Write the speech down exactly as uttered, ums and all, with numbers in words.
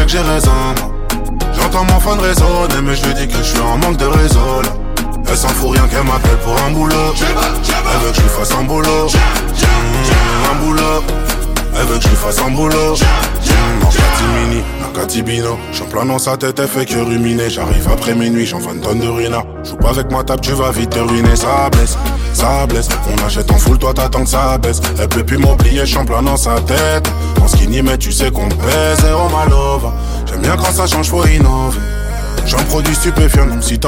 que j'ai raison, moi. J'entends mon phone résonner, mais je lui dis que je suis en manque de réseau là. Elle s'en fout rien qu'elle m'appelle pour un boulot. Elle veut que je lui fasse un boulot. Mmh, un boulot. Elle veut que je lui fasse un boulot. Mmh, en catimini, en catibino. J'en plein dans sa tête, elle fait que ruminer. J'arrive après minuit, j'en fais une tonne de ruina. Joue pas avec ma table, tu vas vite te ruiner. Ça blesse, ça blesse. On achète en full, toi t'attends que ça baisse. Elle peut plus m'oublier, j'en plein dans sa tête. En skinny, mais tu sais qu'on pèse. Zéro malova. J'aime bien quand ça change, faut innover. J'en produis stupéfiant, même si t'as